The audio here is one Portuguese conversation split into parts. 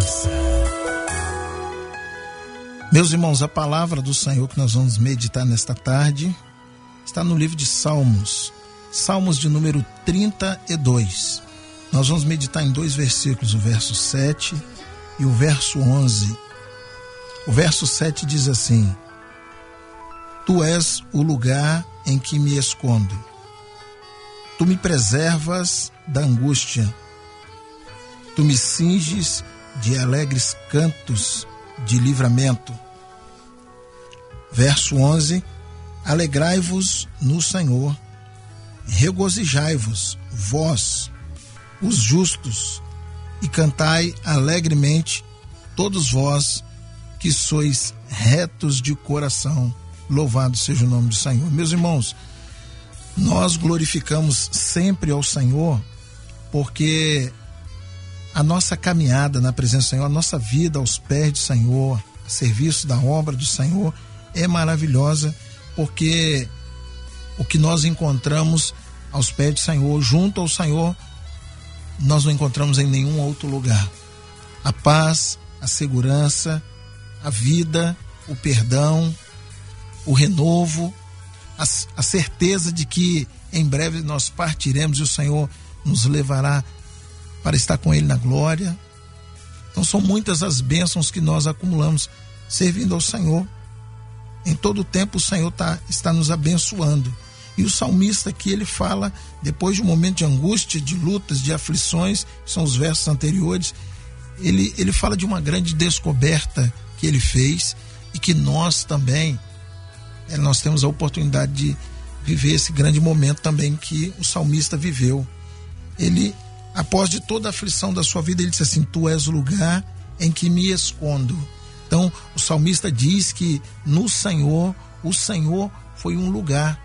esperança. Meus irmãos, a palavra do Senhor que nós vamos meditar nesta tarde está no livro de Salmos, Salmos de número 32. Nós vamos meditar em 2 versículos, o verso 7 e o verso 11. O verso 7 diz assim: Tu és o lugar em que me escondo. Tu me preservas da angústia. Tu me cinges de alegres cantos de livramento. Verso 11: Alegrai-vos no Senhor, regozijai-vos, vós, os justos, e cantai alegremente, todos vós que sois retos de coração. Louvado seja o nome do Senhor. Meus irmãos, nós glorificamos sempre ao Senhor, porque a nossa caminhada na presença do Senhor, a nossa vida aos pés do Senhor, a serviço da obra do Senhor, é maravilhosa, porque o que nós encontramos aos pés do Senhor, junto ao Senhor, nós não encontramos em nenhum outro lugar. A paz, a segurança, a vida, o perdão, o renovo, a certeza de que em breve nós partiremos e o Senhor nos levará para estar com Ele na glória. Então são muitas as bênçãos que nós acumulamos servindo ao Senhor. Em todo o tempo o Senhor está nos abençoando. E o salmista aqui, ele fala, depois de um momento de angústia, de lutas, de aflições, que são os versos anteriores, ele fala de uma grande descoberta que ele fez e que nós também, nós temos a oportunidade de viver esse grande momento também que o salmista viveu. Ele, após de toda a aflição da sua vida, ele disse assim: Tu és o lugar em que me escondo. Então o salmista diz que no Senhor, o Senhor foi um lugar,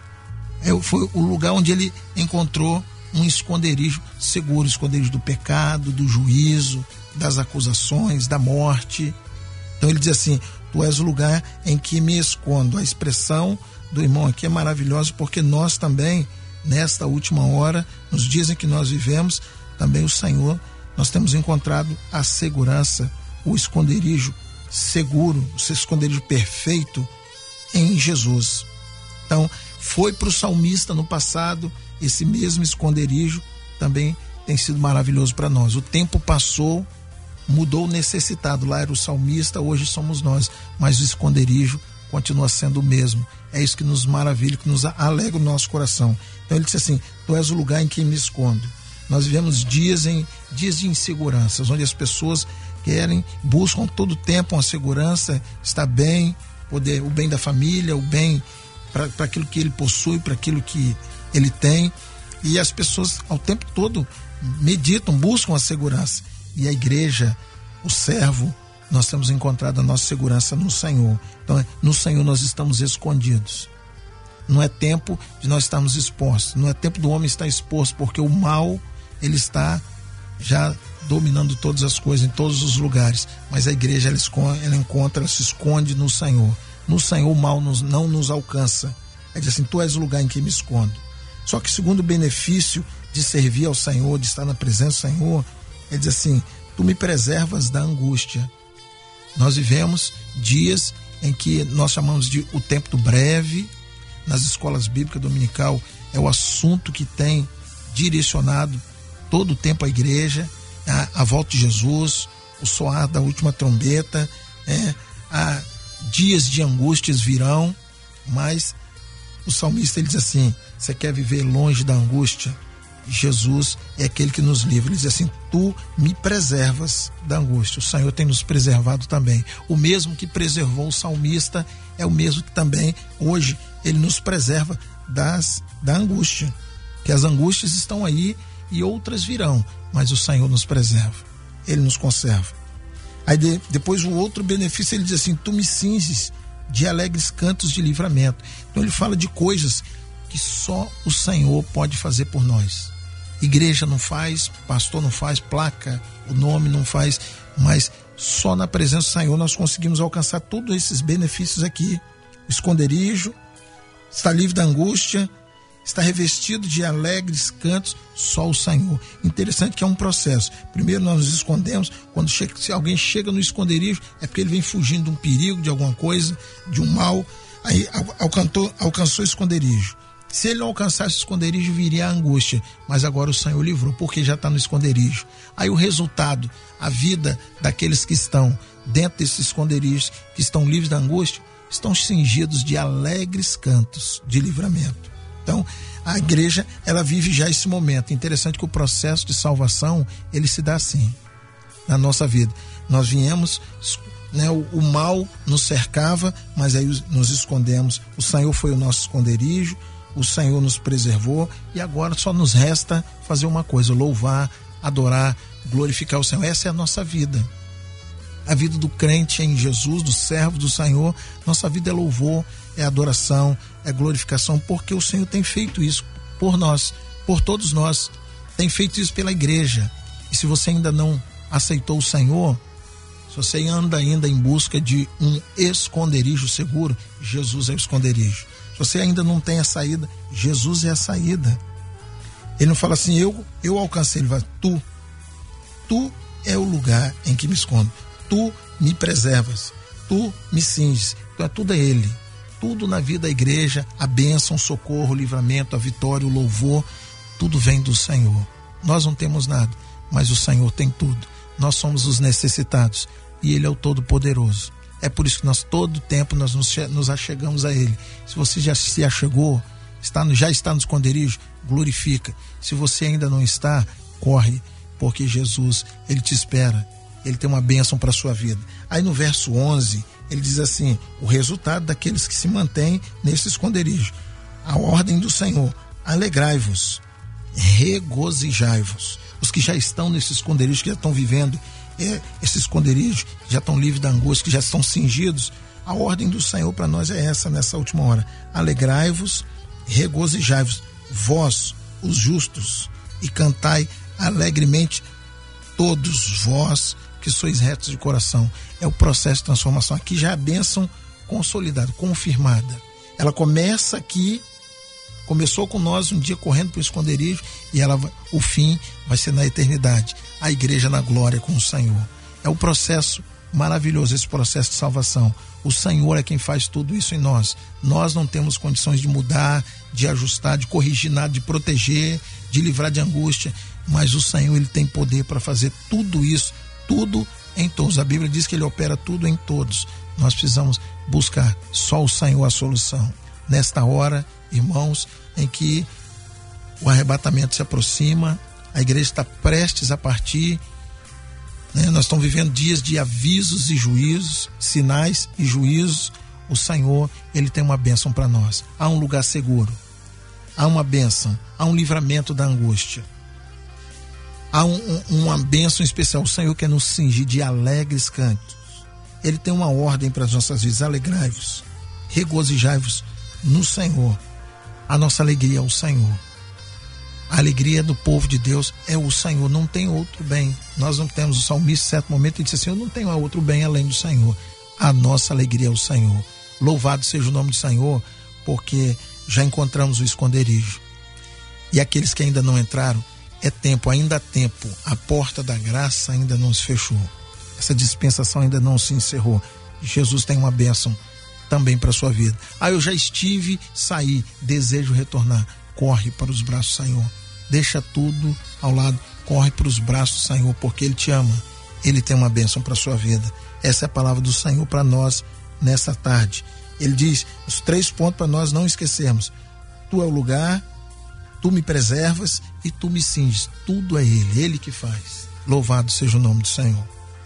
foi o lugar onde ele encontrou um esconderijo seguro, esconderijo do pecado, do juízo, das acusações, da morte. Então ele diz assim: Tu és o lugar em que me escondo. A expressão do irmão aqui é maravilhosa, porque nós também, nesta última hora, nos dias em que nós vivemos, também o Senhor, nós temos encontrado a segurança, o esconderijo seguro, o seu esconderijo perfeito em Jesus. Então, foi para o salmista no passado, esse mesmo esconderijo também tem sido maravilhoso para nós. O tempo passou, mudou o necessitado, lá era o salmista, hoje somos nós, mas o esconderijo continua sendo o mesmo. É isso que nos maravilha, que nos alegra o nosso coração. Então ele disse assim: Tu és o lugar em que me escondo. Nós vivemos dias de inseguranças, onde as pessoas buscam todo o tempo uma segurança, estar bem, o bem da família, o bem para aquilo que ele possui, para aquilo que ele tem, e as pessoas ao tempo todo meditam, buscam a segurança. E a igreja, o servo, nós temos encontrado a nossa segurança no Senhor. Então, no Senhor nós estamos escondidos. Não é tempo de nós estarmos expostos, não é tempo do homem estar exposto, porque o mal, ele está já dominando todas as coisas, em todos os lugares. Mas a igreja, ela se esconde no Senhor. No Senhor o mal não nos alcança. É dizer assim: Tu és o lugar em que me escondo. Só que segundo o benefício de servir ao Senhor, de estar na presença do Senhor, ele diz assim: Tu me preservas da angústia. Nós vivemos dias em que nós chamamos de o tempo do breve. Nas escolas bíblicas dominical é o assunto que tem direcionado todo o tempo a igreja, a volta de Jesus, o soar da última trombeta, dias de angústias virão, mas o salmista, ele diz assim: você quer viver longe da angústia? Jesus é aquele que nos livra. Ele diz assim: Tu me preservas da angústia. O Senhor tem nos preservado também. O mesmo que preservou o salmista é o mesmo que também hoje ele nos preserva da angústia, que as angústias estão aí e outras virão, mas o Senhor nos preserva, ele nos conserva. Aí depois o outro benefício, ele diz assim: Tu me cinges de alegres cantos de livramento. Então ele fala de coisas que só o Senhor pode fazer por nós. Igreja não faz, pastor não faz, placa, o nome não faz, mas só na presença do Senhor nós conseguimos alcançar todos esses benefícios aqui. O esconderijo, estar livre da angústia está revestido de alegres cantos, só o Senhor. Interessante que é um processo. Primeiro nós nos escondemos, se alguém chega no esconderijo, é porque ele vem fugindo de um perigo, de alguma coisa, de um mal, aí alcançou o esconderijo. Se ele não alcançasse o esconderijo, viria a angústia, mas agora o Senhor livrou, porque já está no esconderijo. Aí o resultado, a vida daqueles que estão dentro desses esconderijos, que estão livres da angústia, estão cingidos de alegres cantos de livramento. Então, a igreja, ela vive já esse momento. Interessante que o processo de salvação, ele se dá assim, na nossa vida. Nós viemos, né, o mal nos cercava, mas aí nos escondemos. O Senhor foi o nosso esconderijo, o Senhor nos preservou, e agora só nos resta fazer uma coisa: louvar, adorar, glorificar o Senhor. Essa é a nossa vida. A vida do crente em Jesus, do servo do Senhor. Nossa vida é louvor, é adoração, é glorificação, porque o Senhor tem feito isso por nós, por todos nós. Tem feito isso pela igreja. E se você ainda não aceitou o Senhor, se você anda ainda em busca de um esconderijo seguro, Jesus é o esconderijo. Se você ainda não tem a saída, Jesus é a saída. Ele não fala assim: eu alcancei. Ele vai: tu é o lugar em que me escondo. Tu me preservas, tu me cinges. Então tudo é Ele. Tudo na vida da igreja, a bênção, o socorro, o livramento, a vitória, o louvor, tudo vem do Senhor. Nós não temos nada, mas o Senhor tem tudo. Nós somos os necessitados e Ele é o Todo-Poderoso. É por isso que nós todo tempo nós nos achegamos a Ele. Se você já se achegou, já está no esconderijo, glorifica. Se você ainda não está, corre, porque Jesus, Ele te espera. Ele tem uma bênção para a sua vida. Aí no verso 11, ele diz assim: o resultado daqueles que se mantêm nesse esconderijo. A ordem do Senhor: alegrai-vos, regozijai-vos. Os que já estão nesse esconderijo, que já estão vivendo esse esconderijo, que já estão livres da angústia, que já estão cingidos, a ordem do Senhor para nós é essa nessa última hora: alegrai-vos, regozijai-vos, vós, os justos, e cantai alegremente, todos vós que sois retos de coração. É o processo de transformação. Aqui já é a bênção consolidada, confirmada. Ela começa aqui, começou com nós um dia correndo para o esconderijo, e o fim vai ser na eternidade. A igreja na glória com o Senhor. É o processo maravilhoso, esse processo de salvação. O Senhor é quem faz tudo isso em nós. Nós não temos condições de mudar, de ajustar, de corrigir nada, de proteger, de livrar de angústia, mas o Senhor, Ele tem poder para fazer tudo isso, tudo em todos. A Bíblia diz que Ele opera tudo em todos. Nós precisamos buscar só o Senhor a solução. Nesta hora, irmãos, em que o arrebatamento se aproxima, a igreja está prestes a partir, né? Nós estamos vivendo dias de avisos e juízos, sinais e juízos. O Senhor, Ele tem uma bênção para nós. Há um lugar seguro, há uma bênção, há um livramento da angústia, há uma bênção especial. O Senhor quer nos cingir de alegres cantos. Ele tem uma ordem para as nossas vidas: alegrai-vos, regozijai-vos no Senhor. A nossa alegria é o Senhor. A alegria do povo de Deus é o Senhor, não tem outro bem. Nós não temos. O salmista, em certo momento, ele disse assim: eu não tenho outro bem além do Senhor. A nossa alegria é o Senhor. Louvado seja o nome do Senhor, porque já encontramos o esconderijo. E aqueles que ainda não entraram, é tempo, ainda há tempo. A porta da graça ainda não se fechou. Essa dispensação ainda não se encerrou. Jesus tem uma bênção também para a sua vida. Eu já estive, saí, desejo retornar. Corre para os braços do Senhor. Deixa tudo ao lado, corre para os braços do Senhor, porque Ele te ama. Ele tem uma bênção para a sua vida. Essa é a palavra do Senhor para nós nessa tarde. Ele diz os 3 pontos para nós não esquecermos: tu é o lugar, tu me preservas e tu me cinges. Tudo é Ele que faz. Louvado seja o nome do Senhor.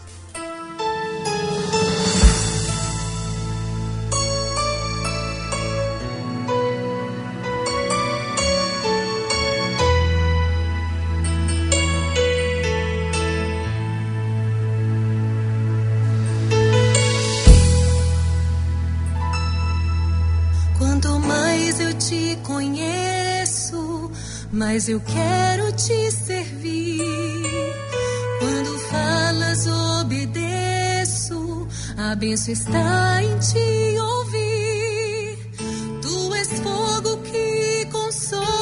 Mas eu quero te servir. Quando falas, obedeço. A bênção está em te ouvir. Tu és fogo que consome.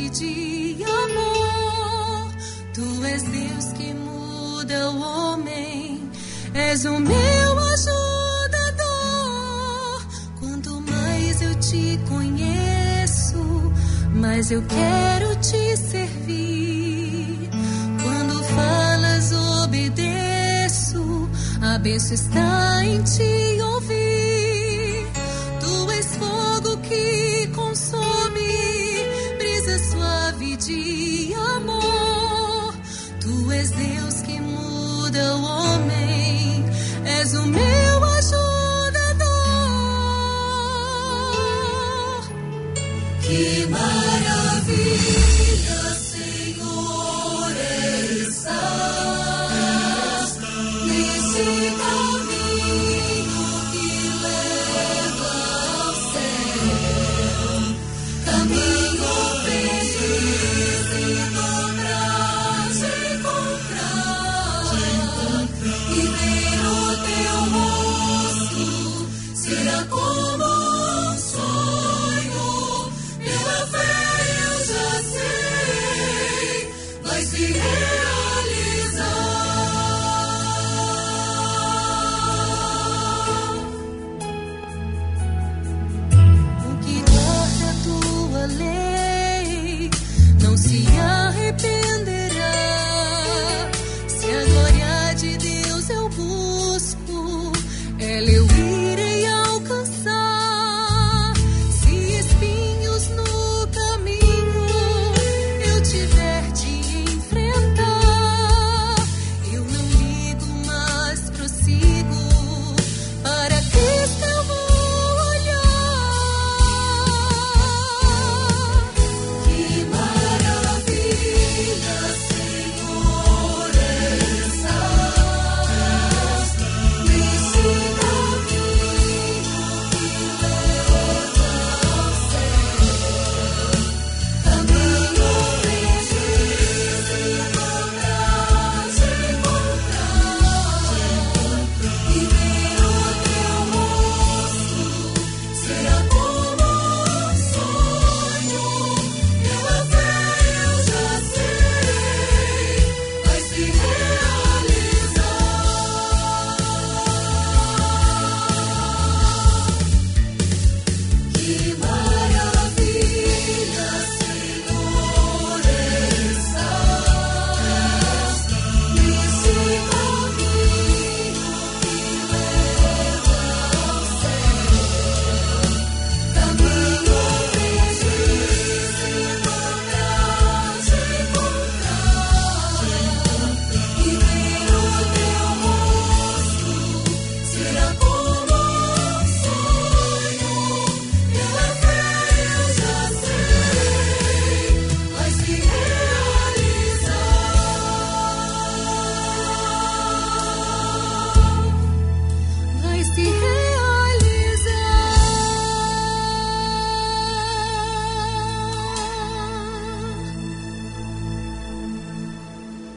de amor. Tu és Deus que muda o homem, és o meu ajudador. Quanto mais eu te conheço, mais eu quero te servir. Quando falas, obedeço, a bênção está em te ouvir. Tu és fogo que consome, brisa suave de amor. Tu és Deus que muda o homem, és o meu ajudador. Que mais